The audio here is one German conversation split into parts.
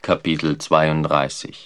Kapitel 32.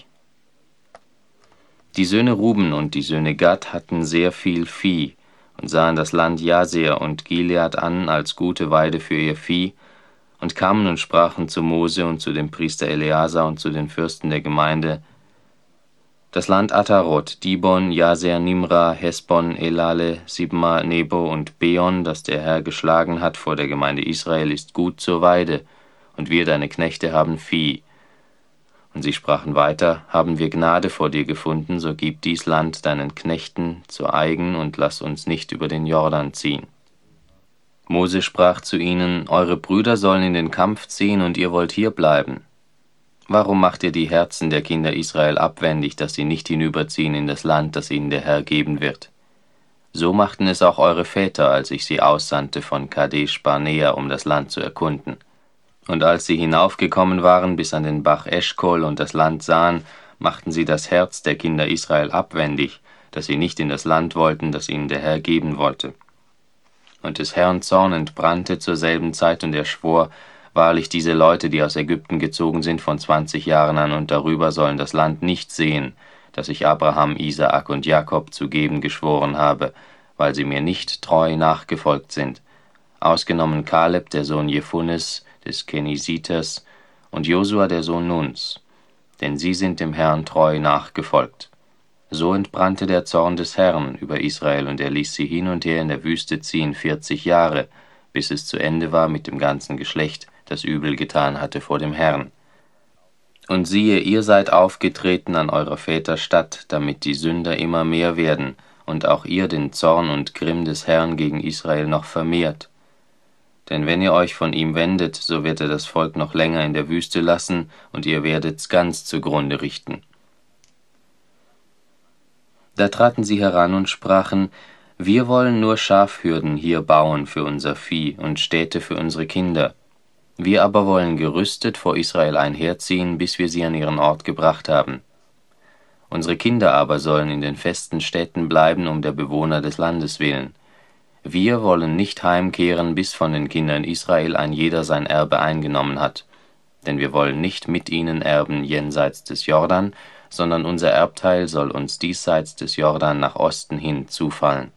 Die Söhne Ruben und die Söhne Gad hatten sehr viel Vieh und sahen das Land Jaser und Gilead an als gute Weide für ihr Vieh und kamen und sprachen zu Mose und zu dem Priester Eleazar und zu den Fürsten der Gemeinde: Das Land Atarot, Dibon, Jaser, Nimra, Hesbon, Elale, Sibma, Nebo und Beon, das der Herr geschlagen hat vor der Gemeinde Israel, ist gut zur Weide, und wir, deine Knechte, haben Vieh. Und sie sprachen weiter: Haben wir Gnade vor dir gefunden, so gib dies Land deinen Knechten zu eigen und lass uns nicht über den Jordan ziehen. Mose sprach zu ihnen: Eure Brüder sollen in den Kampf ziehen, und ihr wollt hier bleiben. Warum macht ihr die Herzen der Kinder Israel abwendig, dass sie nicht hinüberziehen in das Land, das ihnen der Herr geben wird? So machten es auch eure Väter, als ich sie aussandte von Kadesh Barnea, um das Land zu erkunden. Und als sie hinaufgekommen waren bis an den Bach Eschkol und das Land sahen, machten sie das Herz der Kinder Israel abwendig, dass sie nicht in das Land wollten, das ihnen der Herr geben wollte. Und des Herrn Zorn entbrannte zur selben Zeit, und er schwor: Wahrlich, diese Leute, die aus Ägypten gezogen sind von 20 Jahren an und darüber, sollen das Land nicht sehen, das ich Abraham, Isaak und Jakob zu geben geschworen habe, weil sie mir nicht treu nachgefolgt sind, ausgenommen Kaleb, der Sohn Jephunes, des Kenisiters, und Josua, der Sohn Nuns, denn sie sind dem Herrn treu nachgefolgt. So entbrannte der Zorn des Herrn über Israel, und er ließ sie hin und her in der Wüste ziehen 40 Jahre, bis es zu Ende war mit dem ganzen Geschlecht, das übel getan hatte vor dem Herrn. Und siehe, ihr seid aufgetreten an eurer Väter Statt, damit die Sünder immer mehr werden, und auch ihr den Zorn und Grimm des Herrn gegen Israel noch vermehrt. Denn wenn ihr euch von ihm wendet, so wird er das Volk noch länger in der Wüste lassen, und ihr werdet's ganz zugrunde richten. Da traten sie heran und sprachen: Wir wollen nur Schafhürden hier bauen für unser Vieh und Städte für unsere Kinder. Wir aber wollen gerüstet vor Israel einherziehen, bis wir sie an ihren Ort gebracht haben. Unsere Kinder aber sollen in den festen Städten bleiben, um der Bewohner des Landes willen. Wir wollen nicht heimkehren, bis von den Kindern Israel ein jeder sein Erbe eingenommen hat. Denn wir wollen nicht mit ihnen erben jenseits des Jordan, sondern unser Erbteil soll uns diesseits des Jordan nach Osten hin zufallen.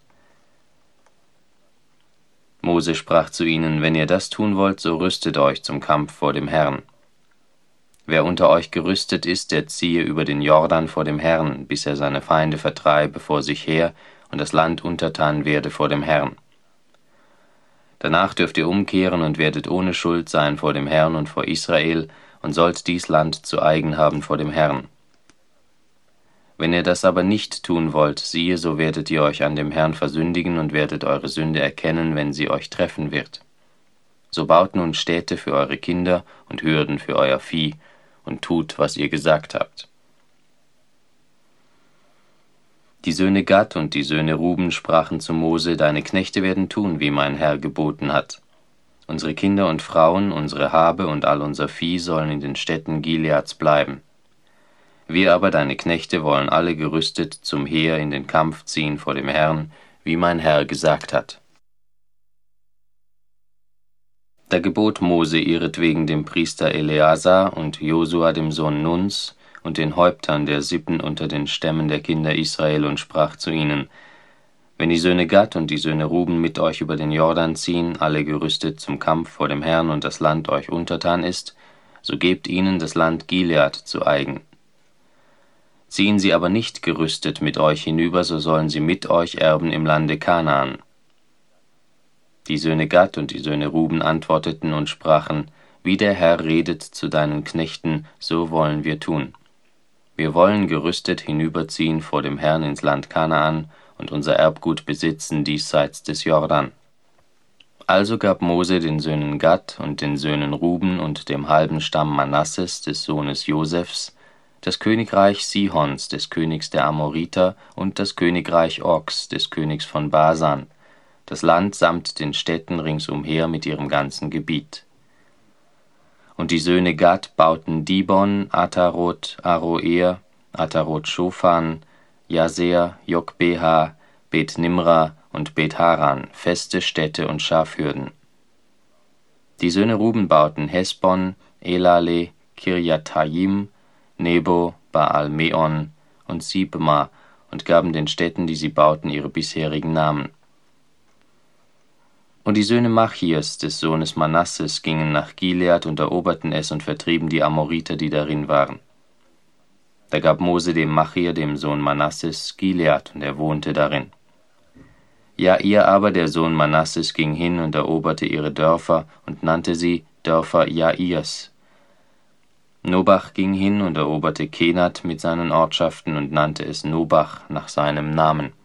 Mose sprach zu ihnen: Wenn ihr das tun wollt, so rüstet euch zum Kampf vor dem Herrn. Wer unter euch gerüstet ist, der ziehe über den Jordan vor dem Herrn, bis er seine Feinde vertreibe vor sich her und das Land untertan werde vor dem Herrn. Danach dürft ihr umkehren und werdet ohne Schuld sein vor dem Herrn und vor Israel und sollt dies Land zu eigen haben vor dem Herrn. Wenn ihr das aber nicht tun wollt, siehe, so werdet ihr euch an dem Herrn versündigen und werdet eure Sünde erkennen, wenn sie euch treffen wird. So baut nun Städte für eure Kinder und Hürden für euer Vieh und tut, was ihr gesagt habt. Die Söhne Gad und die Söhne Ruben sprachen zu Mose: Deine Knechte werden tun, wie mein Herr geboten hat. Unsere Kinder und Frauen, unsere Habe und all unser Vieh sollen in den Städten Gileads bleiben. Wir aber, deine Knechte, wollen alle gerüstet zum Heer in den Kampf ziehen vor dem Herrn, wie mein Herr gesagt hat. Da gebot Mose ihretwegen dem Priester Eleazar und Josua dem Sohn Nuns und den Häuptern der Sippen unter den Stämmen der Kinder Israel und sprach zu ihnen: Wenn die Söhne Gad und die Söhne Ruben mit euch über den Jordan ziehen, alle gerüstet zum Kampf vor dem Herrn, und das Land euch untertan ist, so gebt ihnen das Land Gilead zu eigen. Ziehen sie aber nicht gerüstet mit euch hinüber, so sollen sie mit euch erben im Lande Kanaan. Die Söhne Gad und die Söhne Ruben antworteten und sprachen: Wie der Herr redet zu deinen Knechten, so wollen wir tun. Wir wollen gerüstet hinüberziehen vor dem Herrn ins Land Kanaan und unser Erbgut besitzen diesseits des Jordan. Also gab Mose den Söhnen Gad und den Söhnen Ruben und dem halben Stamm Manasses des Sohnes Josefs das Königreich Sihons, des Königs der Amoriter, und das Königreich Ogs, des Königs von Basan, das Land samt den Städten ringsumher mit ihrem ganzen Gebiet. Und die Söhne Gad bauten Dibon, Atarot, Aroer, Atarot Schofan, Jaser, Jokbeha, Bet Nimra und Bet Haran, feste Städte und Schafhürden. Die Söhne Ruben bauten Hesbon, Elale, Kirjathaim, Nebo, Baal-Meon und Sibma und gaben den Städten, die sie bauten, ihre bisherigen Namen. Und die Söhne Machirs, des Sohnes Manasses, gingen nach Gilead und eroberten es und vertrieben die Amoriter, die darin waren. Da gab Mose dem Machir, dem Sohn Manasses, Gilead, und er wohnte darin. Jair aber, der Sohn Manasses, ging hin und eroberte ihre Dörfer und nannte sie Dörfer Jairs. Nobach ging hin und eroberte Kenat mit seinen Ortschaften und nannte es Nobach nach seinem Namen.